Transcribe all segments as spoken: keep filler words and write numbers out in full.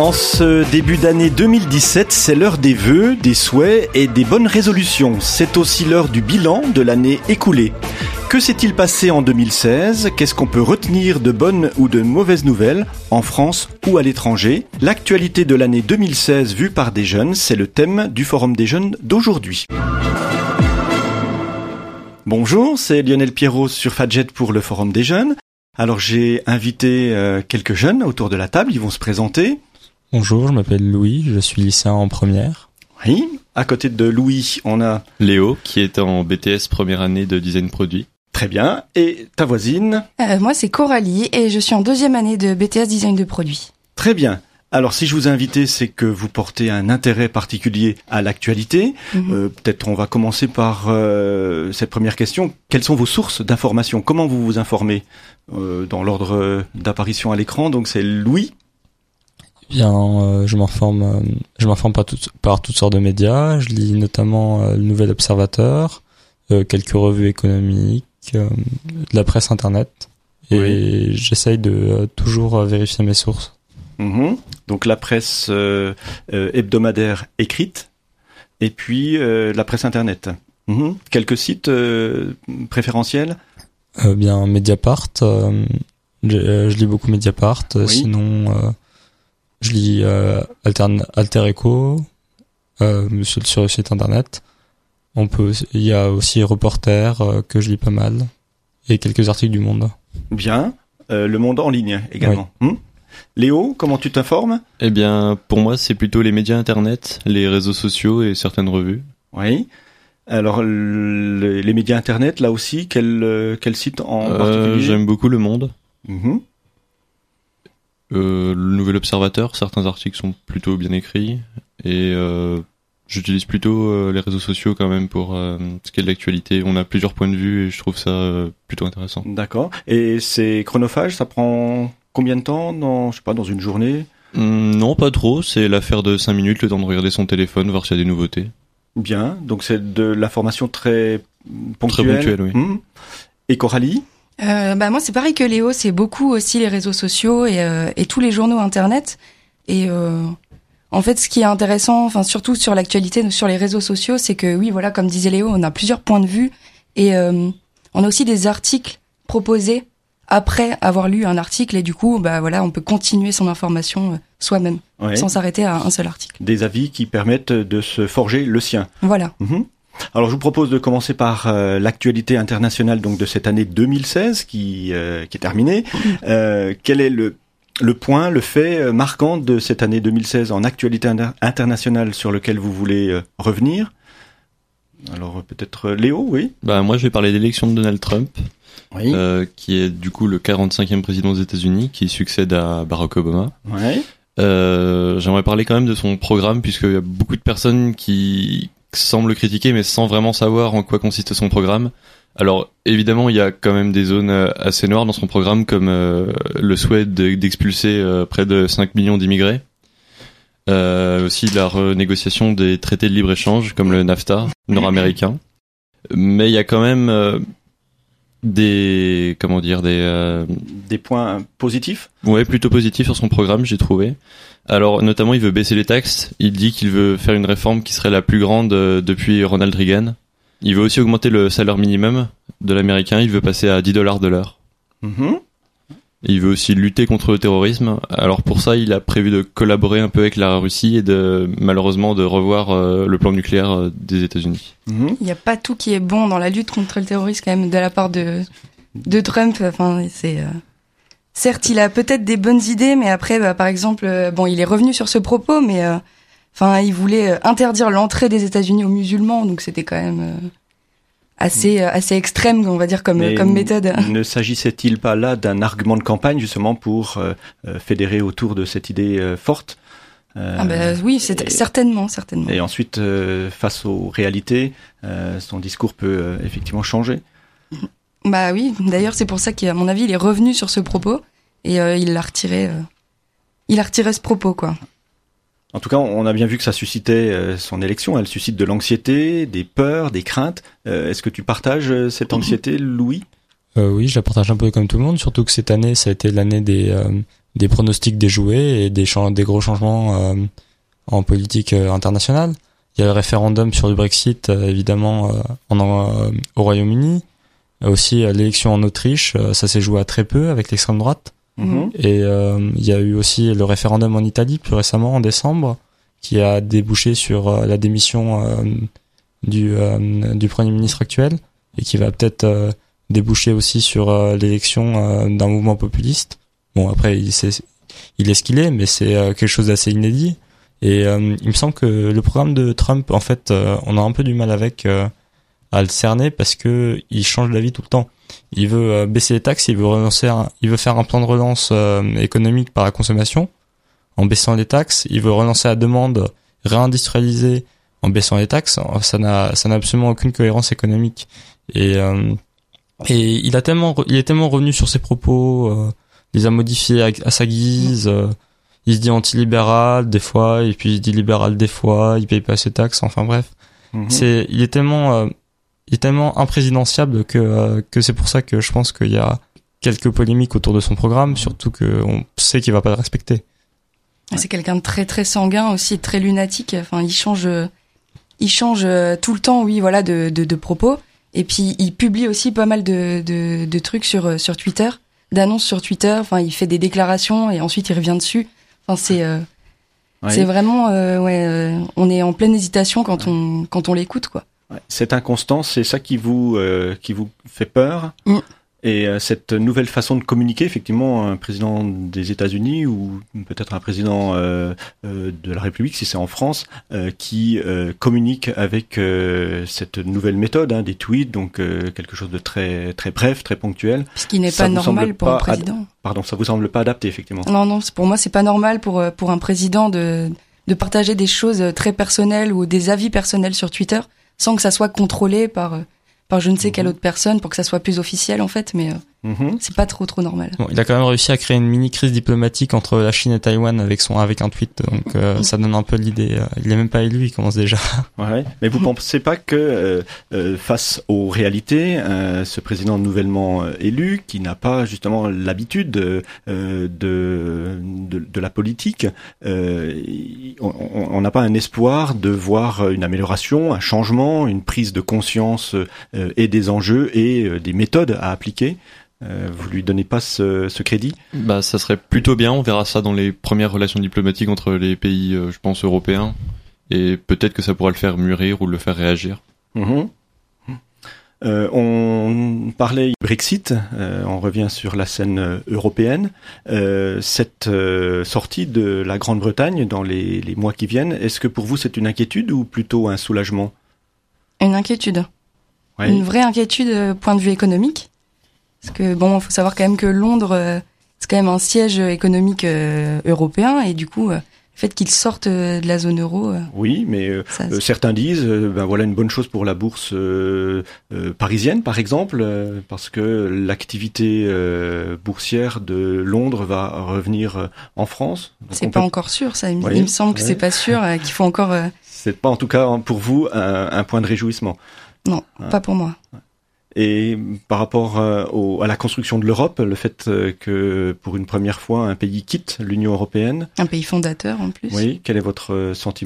En ce début d'année deux mille dix-sept, c'est l'heure des vœux, des souhaits et des bonnes résolutions. C'est aussi l'heure du bilan de l'année écoulée. Que s'est-il passé en deux mille seize ? Qu'est-ce qu'on peut retenir de bonnes ou de mauvaises nouvelles, en France ou à l'étranger ? L'actualité de l'année deux mille seize vue par des jeunes, c'est le thème du Forum des jeunes d'aujourd'hui. Bonjour, c'est Lionel Pierrot sur Fadjet pour le Forum des jeunes. Alors j'ai invité euh, quelques jeunes autour de la table, ils vont se présenter. Bonjour, je m'appelle Louis, je suis lycéen en première. Oui, à côté de Louis, on a Léo, qui est en B T S première année de design produit. Très bien. Et ta voisine ? euh, Moi, c'est Coralie et je suis en deuxième année de B T S design de produit. Très bien. Alors, si je vous ai invité, c'est que vous portez un intérêt particulier à l'actualité. Mmh. Euh, peut-être on va commencer par euh, cette première question. Quelles sont vos sources d'information ? Comment vous vous informez euh, dans l'ordre d'apparition à l'écran ? Donc, c'est Louis. Bien, euh, je m'informe, euh, je m'informe par, tout, par toutes sortes de médias. Je lis notamment euh, le Nouvel Observateur, euh, quelques revues économiques, euh, de la presse internet, et oui. J'essaye de euh, toujours euh, vérifier mes sources. Mmh. Donc la presse euh, euh, hebdomadaire écrite, et puis euh, la presse internet. Mmh. Quelques sites euh, préférentiels ? euh, Bien, Mediapart. Euh, je, euh, je lis beaucoup Mediapart. Oui. Sinon. Euh, Je lis euh, Altern- Alter Echo euh, sur, sur le site internet. On peut, il y a aussi Reporter euh, que je lis pas mal et quelques articles du Monde. Bien, euh, Le Monde en ligne également. Oui. Hum Léo, comment tu t'informes ? Eh bien, pour moi, c'est plutôt les médias internet, les réseaux sociaux et certaines revues. Oui. Alors, le, les médias internet, là aussi, quel, quel site en euh, particulier ? J'aime beaucoup Le Monde. Mmh. Euh, le Nouvel Observateur, certains articles sont plutôt bien écrits et euh, j'utilise plutôt euh, les réseaux sociaux quand même pour euh, ce qui est de l'actualité. On a plusieurs points de vue et je trouve ça euh, plutôt intéressant. D'accord. Et c'est chronophage, ça prend combien de temps dans, je sais pas, dans une journée ? Hum, Non, pas trop. C'est l'affaire de cinq minutes, le temps de regarder son téléphone, voir s'il y a des nouveautés. Bien. Donc c'est de l'information très ponctuelle. Très ponctuelle, oui. Hum. Et Coralie ? Euh, bah moi c'est pareil que Léo, c'est beaucoup aussi les réseaux sociaux et, euh, et tous les journaux internet. Et euh, en fait, ce qui est intéressant, enfin surtout sur l'actualité, sur les réseaux sociaux, c'est que oui, voilà, comme disait Léo, on a plusieurs points de vue et euh, on a aussi des articles proposés après avoir lu un article et du coup, bah voilà, on peut continuer son information euh, soi-même, ouais. Sans s'arrêter à un seul article. Des avis qui permettent de se forger le sien. Voilà. Mmh. Alors je vous propose de commencer par euh, l'actualité internationale donc de cette année deux mille seize qui euh, qui est terminée. Euh, quel est le le point, le fait marquant de cette année deux mille seize en actualité inter- internationale sur lequel vous voulez euh, revenir ? Alors peut-être Léo, oui. Bah moi je vais parler de l'élection de Donald Trump, oui. euh, qui est du coup le quarante-cinquième président des États-Unis, qui succède à Barack Obama. Ouais. Euh, j'aimerais parler quand même de son programme puisqu'il y a beaucoup de personnes qui semble le critiquer mais sans vraiment savoir en quoi consiste son programme. Alors évidemment il y a quand même des zones assez noires dans son programme comme euh, le souhait de, d'expulser euh, près de cinq millions d'immigrés, euh, aussi la renégociation des traités de libre-échange comme le NAFTA nord-américain, mais il y a quand même euh, des comment dire des euh, des points positifs. Ouais, plutôt positifs sur son programme, j'ai trouvé. Alors, notamment, il veut baisser les taxes. Il dit qu'il veut faire une réforme qui serait la plus grande euh, depuis Ronald Reagan. Il veut aussi augmenter le salaire minimum de l'américain. Il veut passer à dix dollars de l'heure. Mm-hmm. Il veut aussi lutter contre le terrorisme. Alors, pour ça, il a prévu de collaborer un peu avec la Russie et de, malheureusement, de revoir euh, le plan nucléaire euh, des États-Unis. Mm-hmm. Il n'y a pas tout qui est bon dans la lutte contre le terrorisme, quand même, de la part de, de Trump. Enfin, c'est... Euh... Certes, il a peut-être des bonnes idées, mais après, bah, par exemple, euh, bon, il est revenu sur ce propos, mais enfin, euh, il voulait interdire l'entrée des États-Unis aux musulmans, donc c'était quand même euh, assez euh, assez extrême, on va dire, comme mais comme méthode. Ne s'agissait-il pas là d'un argument de campagne justement pour euh, fédérer autour de cette idée euh, forte ? Euh, ah bah oui, c'est et, certainement, certainement. Et ensuite, euh, face aux réalités, euh, son discours peut euh, effectivement changer. Bah oui, d'ailleurs c'est pour ça qu'à mon avis il est revenu sur ce propos et euh, il l'a retiré, euh, il a retiré ce propos quoi. En tout cas, on a bien vu que ça suscitait euh, son élection, elle suscite de l'anxiété, des peurs, des craintes. Euh, est-ce que tu partages cette anxiété, Louis ? euh, Oui, je la partage un peu comme tout le monde, surtout que cette année ça a été l'année des euh, des pronostics déjoués et des, ch- des gros changements euh, en politique euh, internationale. Il y a le référendum sur le Brexit, euh, évidemment, euh, en, euh, au Royaume-Uni. Aussi, euh, l'élection en Autriche, euh, ça s'est joué à très peu avec l'extrême droite. Mmh. Et euh, il y a eu aussi le référendum en Italie, plus récemment, en décembre, qui a débouché sur euh, la démission euh, du, euh, du Premier ministre actuel, et qui va peut-être euh, déboucher aussi sur euh, l'élection euh, d'un mouvement populiste. Bon, après, il, c'est, il est ce qu'il est, mais c'est euh, quelque chose d'assez inédit. Et euh, il me semble que le programme de Trump, en fait, euh, on a un peu du mal avec euh, à le cerner parce que il change d'avis tout le temps. Il veut euh, baisser les taxes, il veut relancer, un, il veut faire un plan de relance euh, économique par la consommation en baissant les taxes. Il veut relancer la demande, réindustrialiser en baissant les taxes. Ça n'a, ça n'a absolument aucune cohérence économique. Et euh, et il a tellement, il est tellement revenu sur ses propos, euh, il les a modifiés à, à sa guise. Euh, il se dit anti-libéral des fois, et puis il se dit libéral des fois. Il paye pas ses taxes. Enfin bref, mmh. c'est, il est tellement euh, il est tellement imprésidentiable que euh, que c'est pour ça que je pense qu'il y a quelques polémiques autour de son programme, surtout que on sait qu'il va pas le respecter. C'est quelqu'un de très très sanguin aussi, très lunatique. Enfin, il change, il change tout le temps, oui, voilà, de de, de propos. Et puis il publie aussi pas mal de de, de trucs sur sur Twitter, d'annonces sur Twitter. Enfin, il fait des déclarations et ensuite il revient dessus. Enfin, c'est euh, ouais. c'est vraiment euh, ouais, euh, on est en pleine hésitation quand on quand on l'écoute, quoi. Cette inconstance, c'est ça qui vous euh, qui vous fait peur. Mm. Et euh, cette nouvelle façon de communiquer, effectivement, un président des États-Unis ou peut-être un président euh, euh, de la République, si c'est en France, euh, qui euh, communique avec euh, cette nouvelle méthode, hein, des tweets, donc euh, quelque chose de très très bref, très ponctuel. Ce qui n'est pas normal pour pas un président. Ad... Pardon, ça vous semble pas adapté, effectivement. Non, non, pour moi, c'est pas normal pour pour un président de de partager des choses très personnelles ou des avis personnels sur Twitter sans que ça soit contrôlé par par je ne sais quelle autre personne pour que ça soit plus officiel en fait, mais euh, mm-hmm. c'est pas trop trop normal. Bon, il a quand même réussi à créer une mini crise diplomatique entre la Chine et Taïwan avec son avec un tweet, donc euh, ça donne un peu l'idée. Euh, il est même pas élu, il commence déjà. Ouais. Mais vous pensez pas que euh, euh, face aux réalités, euh, ce président nouvellement euh, élu, qui n'a pas justement l'habitude euh, de, de de la politique, euh, on n'a pas un espoir de voir une amélioration, un changement, une prise de conscience euh, et des enjeux et euh, des méthodes à appliquer. Euh, vous lui donnez pas ce, ce crédit ? Bah, ça serait plutôt bien. On verra ça dans les premières relations diplomatiques entre les pays, euh, je pense, européens. Et peut-être que ça pourra le faire mûrir ou le faire réagir. Mmh. Euh, on parlait Brexit. Euh, on revient sur la scène européenne. Euh, cette euh, sortie de la Grande-Bretagne dans les, les mois qui viennent, est-ce que pour vous c'est une inquiétude ou plutôt un soulagement ? Une inquiétude. Ouais. Une vraie inquiétude euh, point de vue économique. Parce que bon, il faut savoir quand même que Londres, euh, c'est quand même un siège économique euh, européen, et du coup, euh, le fait qu'ils sortent euh, de la zone euro. Euh, oui, mais euh, ça, euh, certains disent, euh, ben voilà une bonne chose pour la bourse euh, euh, parisienne, par exemple, euh, parce que l'activité euh, boursière de Londres va revenir euh, en France. Donc c'est pas peut... encore sûr, ça. Il, oui, il me semble que ouais. c'est pas sûr, euh, qu'il faut encore. Euh... C'est pas en tout cas pour vous un, un point de réjouissement. Non, hein. Pas pour moi. Et par rapport euh, au, à la construction de l'Europe, le fait euh, que pour une première fois un pays quitte l'Union européenne. Un pays fondateur en plus. Oui, quel est votre euh, sentiment ?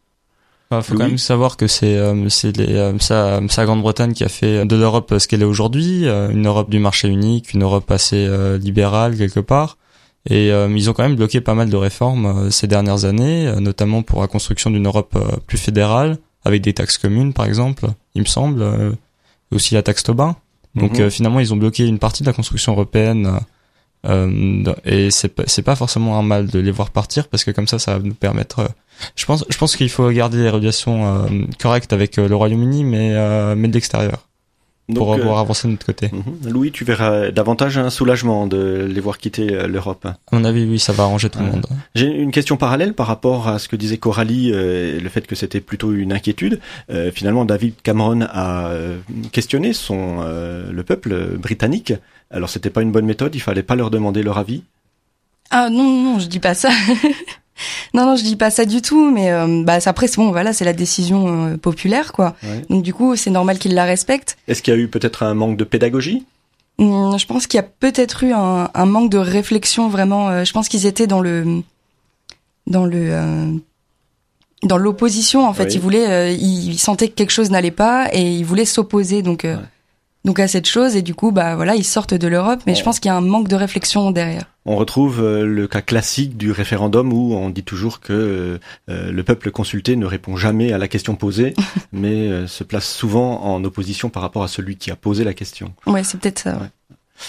Il faut Louis. Quand même savoir que c'est euh, c'est les euh, ça ça Grande-Bretagne qui a fait de l'Europe ce qu'elle est aujourd'hui, euh, une Europe du marché unique, une Europe assez euh, libérale quelque part. Et euh, ils ont quand même bloqué pas mal de réformes euh, ces dernières années, euh, notamment pour la construction d'une Europe euh, plus fédérale, avec des taxes communes par exemple, il me semble. Euh, aussi la taxe Tobin. Donc mmh. euh, finalement ils ont bloqué une partie de la construction européenne euh, et c'est pas, c'est pas forcément un mal de les voir partir parce que comme ça ça va nous permettre euh, je pense je pense qu'il faut garder les relations euh, correctes avec euh, le Royaume-Uni mais euh, mais de l'extérieur. Donc, pour avoir euh, avancé de notre côté. Mmh. Louis, tu verras davantage un soulagement de les voir quitter l'Europe. À mon avis, oui, ça va arranger tout euh, le monde. J'ai une question parallèle par rapport à ce que disait Coralie, euh, le fait que c'était plutôt une inquiétude. Euh, finalement, David Cameron a euh, questionné son euh, le peuple britannique. Alors, c'était pas une bonne méthode. Il fallait pas leur demander leur avis. Ah non, non, non je dis pas ça. Non, non, je dis pas ça du tout, mais euh, bah après c'est bon, voilà, c'est la décision euh, populaire, quoi. Ouais. Donc du coup, c'est normal qu'ils la respectent. Est-ce qu'il y a eu peut-être un manque de pédagogie ? Je pense qu'il y a peut-être eu un, un manque de réflexion vraiment. Je pense qu'ils étaient dans le dans le euh, dans l'opposition en fait. Oui. Ils voulaient, euh, ils sentaient que quelque chose n'allait pas et ils voulaient s'opposer donc euh, ouais. donc à cette chose et du coup bah voilà ils sortent de l'Europe. Mais ouais. je pense qu'il y a un manque de réflexion derrière. On retrouve euh, le cas classique du référendum où on dit toujours que euh, le peuple consulté ne répond jamais à la question posée, mais euh, se place souvent en opposition par rapport à celui qui a posé la question. Ouais, c'est peut-être ça. Ouais.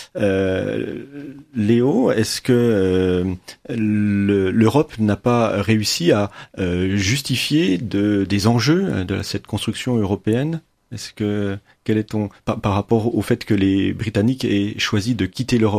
Euh, Léo, est-ce que euh, le, l'Europe n'a pas réussi à euh, justifier de, des enjeux de cette construction européenne ? Est-ce que quel est ton par, par rapport au fait que les Britanniques aient choisi de quitter l'Europe ?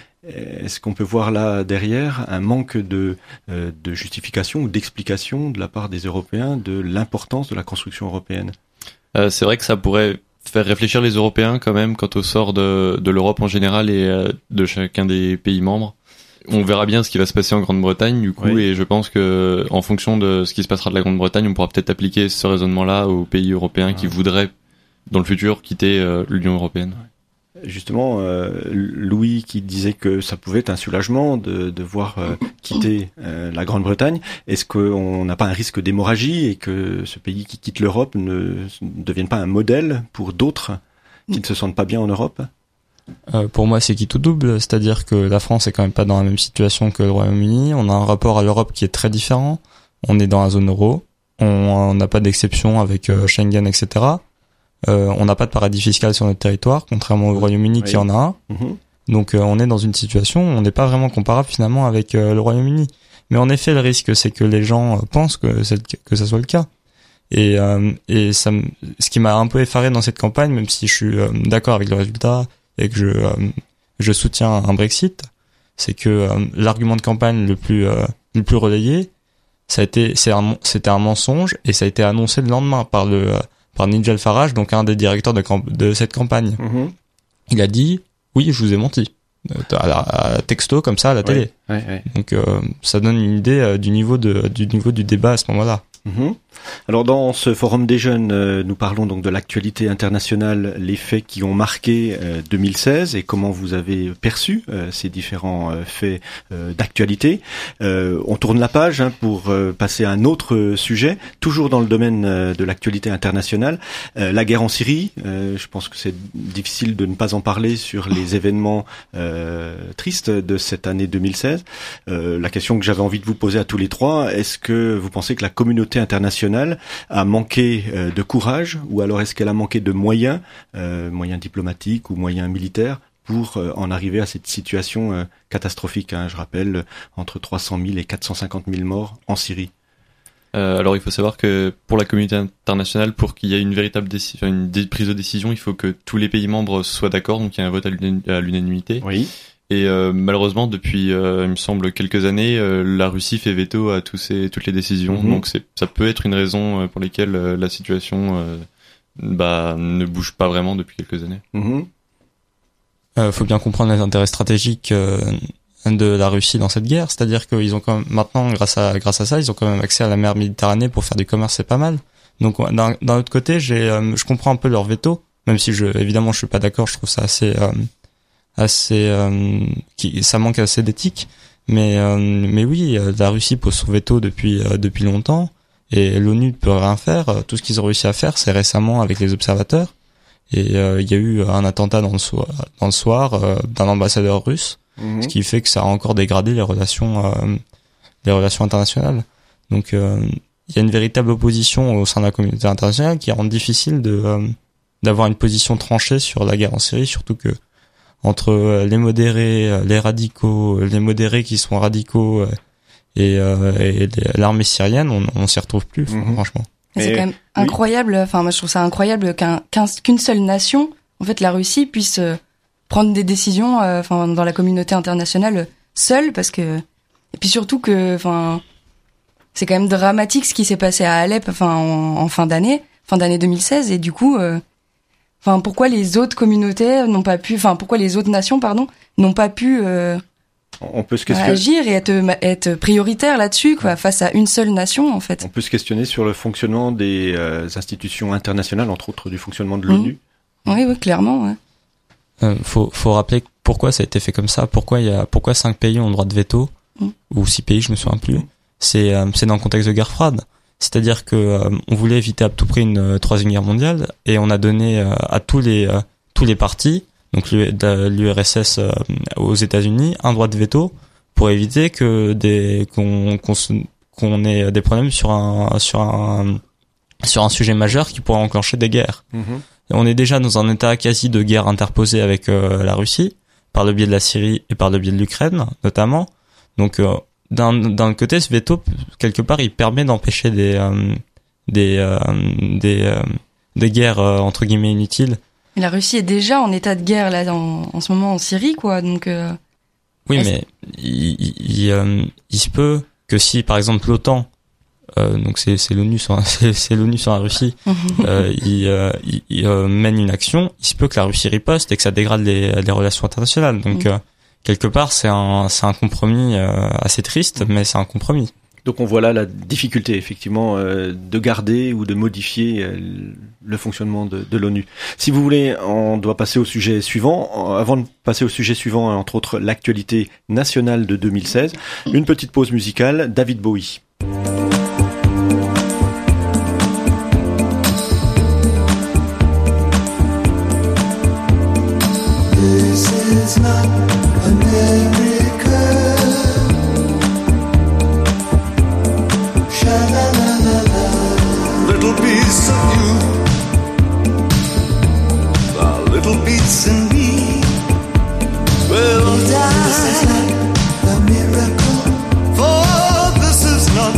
Est-ce qu'on peut voir là derrière un manque de, euh, de justification ou d'explication de la part des Européens de l'importance de la construction européenne ? euh, C'est vrai que ça pourrait faire réfléchir les Européens quand même quant au sort de, de l'Europe en général et euh, de chacun des pays membres. On verra bien ce qui va se passer en Grande-Bretagne du coup oui. Et je pense que en fonction de ce qui se passera de la Grande-Bretagne, on pourra peut-être appliquer ce raisonnement-là aux pays européens ouais. qui voudraient dans le futur quitter euh, l'Union européenne. Ouais. Justement, euh, Louis qui disait que ça pouvait être un soulagement de, de voir euh, quitter euh, la Grande-Bretagne. Est-ce qu'on n'a pas un risque d'hémorragie et que ce pays qui quitte l'Europe ne, ne devienne pas un modèle pour d'autres qui ne se sentent pas bien en Europe ? euh, Pour moi, c'est qui tout double. C'est-à-dire que la France est quand même pas dans la même situation que le Royaume-Uni. On a un rapport à l'Europe qui est très différent. On est dans la zone euro. On n'a pas d'exception avec euh, Schengen, et cetera. Euh, on n'a pas de paradis fiscal sur notre territoire, contrairement au Royaume-Uni oui. qui en a un. Mmh. Donc euh, on est dans une situation où on n'est pas vraiment comparable finalement avec euh, le Royaume-Uni. Mais en effet, le risque, c'est que les gens euh, pensent que, c'est, que ça soit le cas. Et, euh, et ça, ce qui m'a un peu effaré dans cette campagne, même si je suis euh, d'accord avec le résultat et que je, euh, je soutiens un Brexit, c'est que euh, l'argument de campagne le plus, euh, le plus relayé, ça a été, c'est un, c'était un mensonge et ça a été annoncé le lendemain par le... Euh, par Nigel Farage, donc un des directeurs de, camp- de cette campagne. Mmh. Il a dit « Oui, je vous ai menti ». À, la, à texto, comme ça, à la télé. Ouais, ouais, ouais. Donc, euh, ça donne une idée euh, du, niveau de, du niveau du débat à ce moment-là. Mmh. Alors dans ce forum des jeunes, euh, nous parlons donc de l'actualité internationale, les faits qui ont marqué euh, deux mille seize et comment vous avez perçu euh, ces différents euh, faits euh, d'actualité. Euh, on tourne la page hein, pour euh, passer à un autre sujet, toujours dans le domaine euh, de l'actualité internationale, euh, la guerre en Syrie. Euh, je pense que c'est difficile de ne pas en parler sur les événements euh, tristes de cette année deux mille seize. Euh, la question que j'avais envie de vous poser à tous les trois, est-ce que vous pensez que la communauté internationale a manqué euh, de courage ou alors est-ce qu'elle a manqué de moyens, euh, moyens diplomatiques ou moyens militaires pour euh, en arriver à cette situation euh, catastrophique hein, je rappelle, entre trois cent mille et quatre cent cinquante mille morts en Syrie. Euh, alors il faut savoir que pour la communauté internationale, pour qu'il y ait une véritable décision, une dé- prise de décision, il faut que tous les pays membres soient d'accord, donc il y a un vote à, l'unan- à l'unanimité. Oui. Et euh, malheureusement, depuis, euh, il me semble, quelques années, euh, la Russie fait veto à tous ces, toutes les décisions. Mmh. Donc c'est, ça peut être une raison pour laquelle euh, la situation euh, bah, ne bouge pas vraiment depuis quelques années. Mmh. Euh, faut bien comprendre les intérêts stratégiques euh, de la Russie dans cette guerre. C'est-à-dire qu'ils ont quand même, maintenant, grâce à grâce à ça, ils ont quand même accès à la mer Méditerranée pour faire du commerce, c'est pas mal. Donc d'un, d'un autre côté, j'ai, euh, je comprends un peu leur veto, même si je, évidemment, je suis pas d'accord. Je trouve ça assez euh, assez euh, qui ça manque assez d'éthique mais euh, mais oui la Russie pose son veto depuis euh, depuis longtemps et l'ONU ne peut rien faire. Tout ce qu'ils ont réussi à faire c'est récemment avec les observateurs et euh, il y a eu un attentat dans le soir dans le soir euh, d'un ambassadeur russe mmh. ce qui fait que ça a encore dégradé les relations euh, les relations internationales. Donc euh, il y a une véritable opposition au sein de la communauté internationale qui rend difficile de euh, d'avoir une position tranchée sur la guerre en Syrie, surtout que entre les modérés, les radicaux, les modérés qui sont radicaux et, euh, et l'armée syrienne, on, on s'y retrouve plus, mmh. franchement. Mais c'est quand même oui. incroyable. Enfin, moi, je trouve ça incroyable qu'un, qu'un qu'une seule nation, en fait, la Russie, puisse prendre des décisions, euh, enfin, dans la communauté internationale seule, parce que et puis surtout que, enfin, c'est quand même dramatique ce qui s'est passé à Alep, enfin, en, en fin d'année, fin d'année deux mille seize, et du coup. Euh, Enfin, pourquoi les autres communautés n'ont pas pu, enfin, pourquoi les autres nations, pardon, n'ont pas pu euh, on peut se questionner... agir et être, être prioritaire là-dessus, quoi, face à une seule nation, en fait. On peut se questionner sur le fonctionnement des euh, institutions internationales, entre autres du fonctionnement de l'ONU. Mmh. Oui, oui, clairement, ouais. Euh, faut, faut rappeler pourquoi ça a été fait comme ça, pourquoi il y a, pourquoi cinq pays ont le droit de veto, mmh. ou six pays, je me souviens plus. Mmh. C'est, euh, c'est dans le contexte de guerre froide. C'est-à-dire que euh, on voulait éviter à tout prix une euh, troisième guerre mondiale, et on a donné euh, à tous les euh, tous les partis, donc l'U R S S euh, aux États-Unis, un droit de veto pour éviter que des qu'on qu'on, se, qu'on ait des problèmes sur un sur un sur un sujet majeur qui pourrait enclencher des guerres. Mmh. On est déjà dans un état quasi de guerre interposée avec euh, la Russie, par le biais de la Syrie et par le biais de l'Ukraine, notamment. Donc, euh, d'un, d'un côté, ce veto, quelque part, il permet d'empêcher des, euh, des, euh, des, euh, des guerres, euh, entre guillemets, inutiles. Mais la Russie est déjà en état de guerre, là, en, en ce moment, en Syrie, quoi, donc... Euh... Oui, mais il, il, il, euh, il se peut que si, par exemple, l'OTAN, Euh, donc c'est, c'est l'ONU sur c'est, c'est l'ONU sur la Russie. euh, il, euh, il, il euh, mène une action. Il se peut que la Russie riposte et que ça dégrade les, les relations internationales. Donc euh, quelque part c'est un c'est un compromis euh, assez triste, mais c'est un compromis. Donc on voit là la difficulté effectivement euh, de garder ou de modifier euh, le fonctionnement de, de l'ONU. Si vous voulez, on doit passer au sujet suivant. Avant de passer au sujet suivant, entre autres l'actualité nationale de deux mille seize, une petite pause musicale. David Bowie. This is not America. Sha-la-la-la-la. Little piece of you, a little piece in me will die. This is not a miracle, for this is not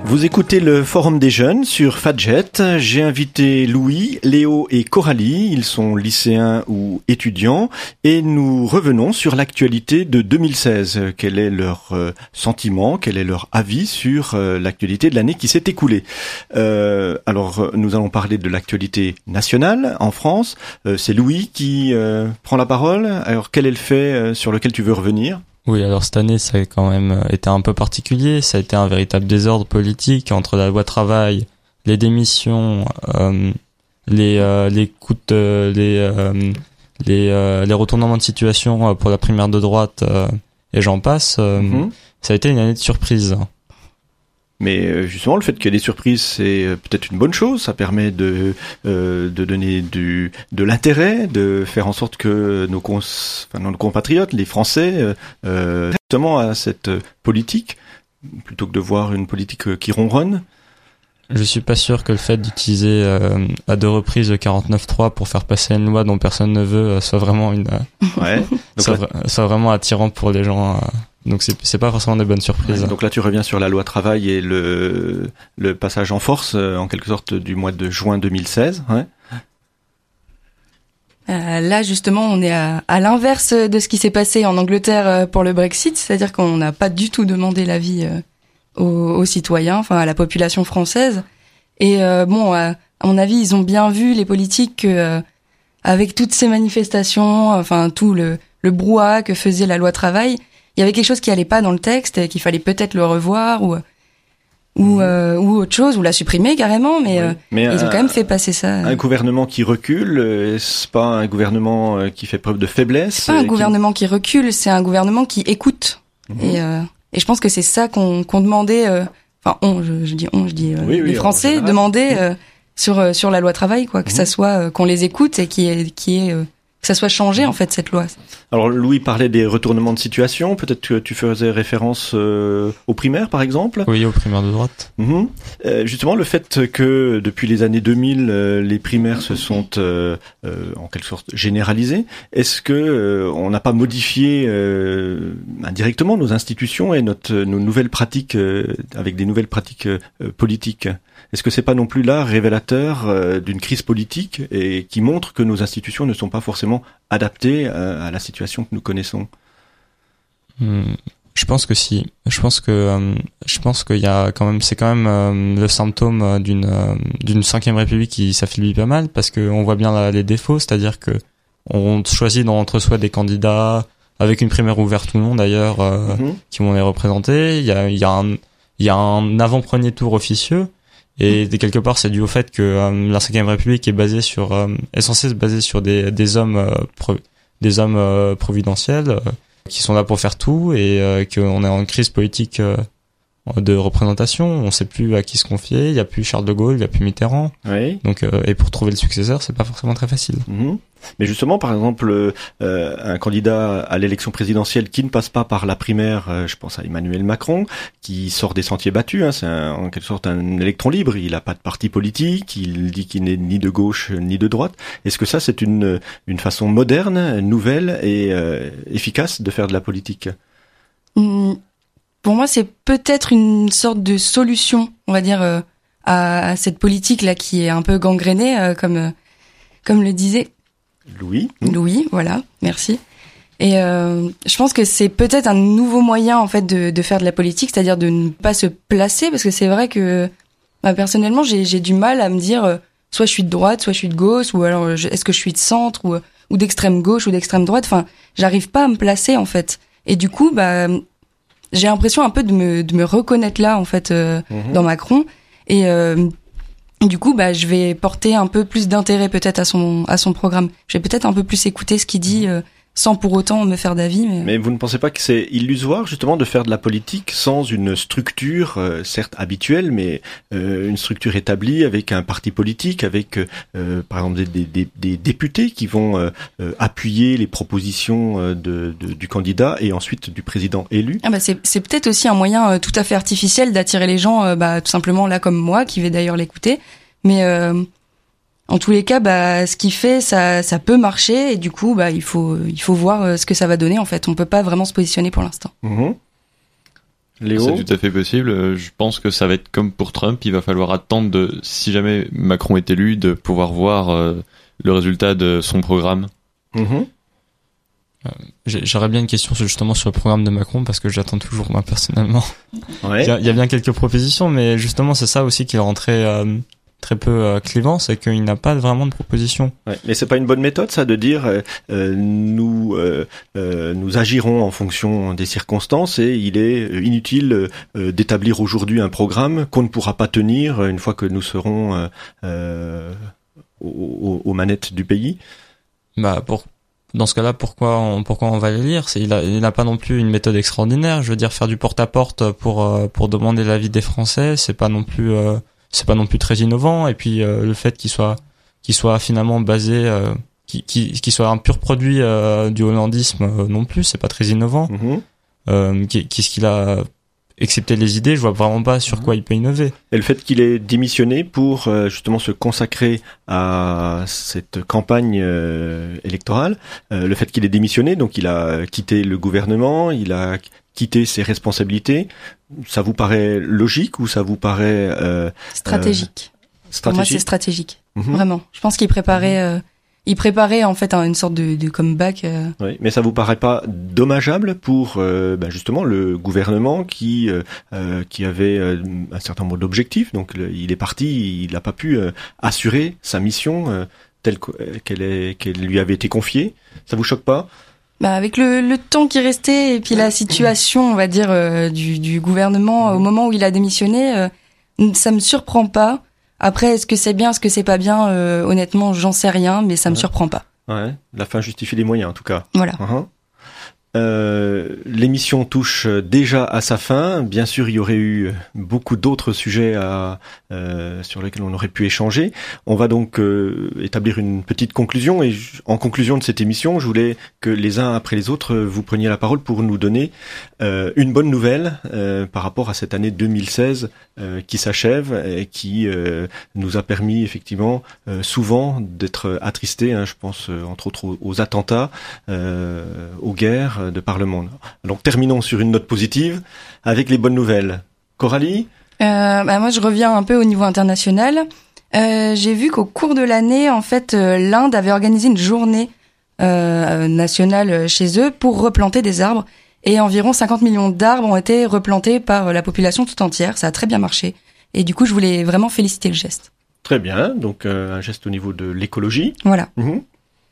Vous écoutez le Forum des Jeunes sur Fadjet. J'ai invité Louis, Léo et Coralie. Ils sont lycéens ou étudiants. Et nous revenons sur l'actualité de deux mille seize. Quel est leur euh, sentiment, quel est leur avis sur euh, l'actualité de l'année qui s'est écoulée. Euh, alors, nous allons parler de l'actualité nationale en France. Euh, c'est Louis qui euh, prend la parole. Alors, quel est le fait euh, sur lequel tu veux revenir ? Oui, alors cette année, ça a quand même été un peu particulier. Ça a été un véritable désordre politique entre la loi travail, les démissions, euh, les euh, les coups de, les euh, les euh, les retournements de situation pour la primaire de droite euh, et j'en passe. Euh, mm-hmm. Ça a été une année de surprise. Mais justement, le fait qu'il y ait des surprises, c'est peut-être une bonne chose. Ça permet de euh, de donner du de l'intérêt, de faire en sorte que nos, cons, enfin, nos compatriotes, les Français, euh, justement à cette politique, plutôt que de voir une politique qui ronronne. Je suis pas sûr que le fait d'utiliser euh, à deux reprises le quarante-neuf trois pour faire passer une loi dont personne ne veut euh, soit vraiment une ouais. Donc soit, là, soit vraiment attirant pour les gens. Euh, Donc c'est c'est pas forcément des bonnes surprises. Ouais, donc là tu reviens sur la loi travail et le le passage en force euh, en quelque sorte du mois de juin deux mille seize. Ouais. Euh, là justement on est à, à l'inverse de ce qui s'est passé en Angleterre pour le Brexit, c'est-à-dire qu'on n'a pas du tout demandé l'avis euh, aux, aux citoyens, enfin à la population française. Et euh, bon, à, à mon avis ils ont bien vu les politiques que euh, avec toutes ces manifestations, enfin tout le le brouhaha que faisait la loi travail. Il y avait quelque chose qui allait pas dans le texte et qu'il fallait peut-être le revoir ou ou mmh. euh, ou autre chose ou la supprimer carrément, mais, oui. euh, mais ils un, ont quand même fait passer ça. Un gouvernement qui recule, est-ce pas un gouvernement qui fait preuve de faiblesse? C'est pas un qui... gouvernement qui recule, c'est un gouvernement qui écoute. Mmh. Et euh, et je pense que c'est ça qu'on qu'on demandait. Euh, enfin, on, je, je dis on, je dis euh, oui, les oui, Français demandaient euh, sur euh, sur la loi travail, quoi, que mmh. ça soit euh, qu'on les écoute et qui est qui est euh, que ça soit changé en fait cette loi. Alors Louis parlait des retournements de situation, peut-être que tu faisais référence euh, aux primaires par exemple. Oui, aux primaires de droite. Mmh. Euh, justement le fait que depuis les années deux mille euh, les primaires se sont euh, euh, en quelque sorte généralisées, est-ce que euh, on n'a pas modifié euh, indirectement nos institutions et notre nos nouvelles pratiques euh, avec des nouvelles pratiques euh, politiques? Est-ce que c'est pas non plus là révélateur euh, d'une crise politique et qui montre que nos institutions ne sont pas forcément adaptées euh, à la situation que nous connaissons? Mmh, je pense que si. Je pense que euh, je pense qu'il y a quand même c'est quand même euh, le symptôme d'une euh, d'une cinquième République qui s'affaiblit pas mal parce que on voit bien la, les défauts, c'est-à-dire que on choisit dans entre soi des candidats avec une primaire ouverte ou non d'ailleurs euh, mmh. qui vont les représenter. Il y a il y a un il y a un avant-premier tour officieux. Et quelque part, c'est dû au fait que euh, la cinquième République est basée sur, euh, est censée se baser sur des des hommes, euh, pro, des hommes euh, providentiels euh, qui sont là pour faire tout, et euh, qu'on est en crise politique euh, de représentation. On sait plus à qui se confier. Il y a plus Charles de Gaulle, il y a plus Mitterrand. Oui. Donc, euh, et pour trouver le successeur, c'est pas forcément très facile. Mmh. Mais justement, par exemple, euh, un candidat à l'élection présidentielle qui ne passe pas par la primaire, euh, je pense à Emmanuel Macron, qui sort des sentiers battus, hein, c'est un, en quelque sorte un électron libre, il n'a pas de parti politique, il dit qu'il n'est ni de gauche ni de droite. Est-ce que ça, c'est une, une façon moderne, nouvelle et euh, efficace de faire de la politique? mmh, Pour moi, c'est peut-être une sorte de solution, on va dire, euh, à, à cette politique-là qui est un peu gangrénée, euh, comme, euh, comme le disait Louis. Louis, voilà, merci. Et euh, je pense que c'est peut-être un nouveau moyen en fait de, de faire de la politique, c'est-à-dire de ne pas se placer, parce que c'est vrai que bah, personnellement j'ai, j'ai du mal à me dire euh, soit je suis de droite, soit je suis de gauche, ou alors je, est-ce que je suis de centre ou, ou d'extrême gauche ou d'extrême droite. Enfin, j'arrive pas à me placer en fait. Et du coup, bah j'ai l'impression un peu de me de me reconnaître là en fait euh, mmh. dans Macron. Et euh, du coup, bah, je vais porter un peu plus d'intérêt peut-être à son à son programme. Je vais peut-être un peu plus écouter ce qu'il dit, euh, sans pour autant me faire d'avis. Mais... mais vous ne pensez pas que c'est illusoire justement de faire de la politique sans une structure, euh, certes habituelle, mais euh, une structure établie avec un parti politique, avec euh, par exemple des, des, des députés qui vont euh, euh, appuyer les propositions de, de, du candidat et ensuite du président élu? Ah bah c'est, c'est peut-être aussi un moyen euh, tout à fait artificiel d'attirer les gens, euh, bah, tout simplement là comme moi, qui vais d'ailleurs l'écouter. Mais euh, en tous les cas, bah, ce qu'il fait, ça, ça peut marcher, et du coup, bah, il faut, il faut voir ce que ça va donner. En fait, on peut pas vraiment se positionner pour l'instant. Mmh. Léo ? C'est tout à fait possible. Je pense que ça va être comme pour Trump. Il va falloir attendre, de, si jamais Macron est élu, de pouvoir voir euh, le résultat de son programme. Mmh. Euh, J'aurais bien une question sur, justement sur le programme de Macron, parce que j'attends toujours, moi, personnellement. Ouais. Il y a, il y a bien quelques propositions, mais justement, c'est ça aussi qui le rend très, euh, très peu euh, clivant, c'est qu'il n'a pas vraiment de propositions. Ouais. Mais c'est pas une bonne méthode, ça, de dire euh, euh, nous euh, euh, nous agirons en fonction des circonstances et il est inutile euh, d'établir aujourd'hui un programme qu'on ne pourra pas tenir une fois que nous serons euh, euh, aux, aux manettes du pays. Bah, pour, dans ce cas-là, pourquoi on, pourquoi on va les lire? C'est, il a, il n'a pas non plus une méthode extraordinaire. Je veux dire, faire du porte-à-porte pour, euh, pour demander l'avis des Français, c'est pas non plus, euh, c'est pas non plus très innovant. Et puis, euh, le fait qu'il soit, qu'il soit finalement basé, euh, qu'il, qu'il, qu'il soit un pur produit, euh, du hollandisme, euh, non plus, c'est pas très innovant. Mmh. Euh, qu'est-ce qu'il a, excepté les idées, je vois vraiment pas sur quoi il peut innover. Et le fait qu'il ait démissionné pour euh, justement se consacrer à cette campagne euh, électorale, euh, le fait qu'il ait démissionné, donc il a quitté le gouvernement, il a quitté ses responsabilités, ça vous paraît logique ou ça vous paraît euh, stratégique. Euh, stratégique. Pour moi, c'est stratégique. Mmh. Vraiment. Je pense qu'il préparait, euh, il préparait en fait une sorte de, de comeback. Euh... Oui, mais ça vous paraît pas dommageable pour euh, ben justement le gouvernement qui euh, qui avait euh, un certain nombre d'objectifs, donc le, il est parti, il n'a pas pu euh, assurer sa mission euh, telle qu'elle est qu'elle lui avait été confiée. Ça vous choque pas? Bah avec le, le temps qui restait et puis la situation, on va dire, euh, du, du gouvernement mmh. au moment où il a démissionné, euh, ça me surprend pas. Après, est-ce que c'est bien, est-ce que c'est pas bien, euh, honnêtement, j'en sais rien, mais ça me ouais. surprend pas. Ouais, la fin justifie les moyens, en tout cas. Voilà. Uh-huh. Euh, l'émission touche déjà à sa fin. Bien sûr, il y aurait eu beaucoup d'autres sujets à, euh, sur lesquels on aurait pu échanger. On va donc euh, établir une petite conclusion. Et j- en conclusion de cette émission, je voulais que les uns après les autres, vous preniez la parole pour nous donner euh, une bonne nouvelle euh, par rapport à cette année deux mille seize euh, qui s'achève et qui euh, nous a permis effectivement euh, souvent d'être attristés. Hein, je pense euh, entre autres aux, aux attentats, euh, aux guerres de par le monde. Donc terminons sur une note positive avec les bonnes nouvelles. Coralie ? euh, bah moi je reviens un peu au niveau international. Euh, j'ai vu qu'au cours de l'année, en fait, euh, l'Inde avait organisé une journée euh, nationale chez eux pour replanter des arbres. Et environ cinquante millions d'arbres ont été replantés par la population tout entière. Ça a très bien marché. Et du coup, je voulais vraiment féliciter le geste. Très bien, donc euh, un geste au niveau de l'écologie. Voilà. Mmh.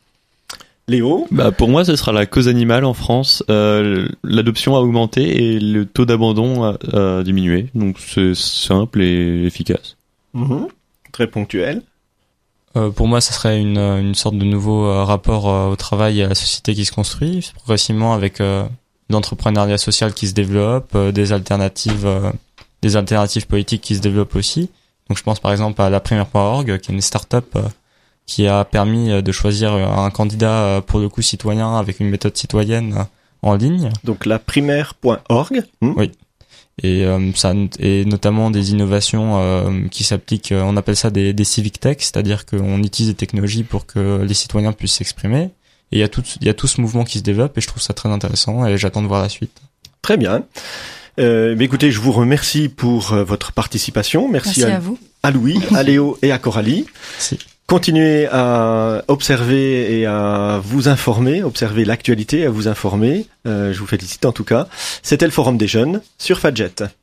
Léo ? Bah pour moi, ce sera la cause animale en France. Euh, l'adoption a augmenté et le taux d'abandon a, a diminué. Donc c'est simple et efficace. Mmh. Très ponctuel. Euh, pour moi, ça serait une, une sorte de nouveau euh, rapport euh, au travail et à la société qui se construit progressivement avec euh, l'entrepreneuriat social qui se développe, euh, des alternatives, euh, des alternatives politiques qui se développent aussi. Donc je pense par exemple à la primaire point org, qui est une start-up euh, qui a permis de choisir un candidat pour le coup citoyen avec une méthode citoyenne en ligne. Donc la primaire point org. Hmm. Oui. Et euh, ça et notamment des innovations euh, qui s'appliquent, on appelle ça des, des civic tech, c'est-à-dire qu'on utilise des technologies pour que les citoyens puissent s'exprimer. Et il y a tout il y a tout ce mouvement qui se développe et je trouve ça très intéressant et j'attends de voir la suite. Très bien. Euh, mais écoutez, je vous remercie pour euh, votre participation. Merci, Merci à, à vous. À Louis, à Léo et à Coralie. Merci. Continuez à observer et à vous informer, observer l'actualité, à vous informer. Euh, je vous félicite en tout cas. C'était le Forum des jeunes sur Fadjet.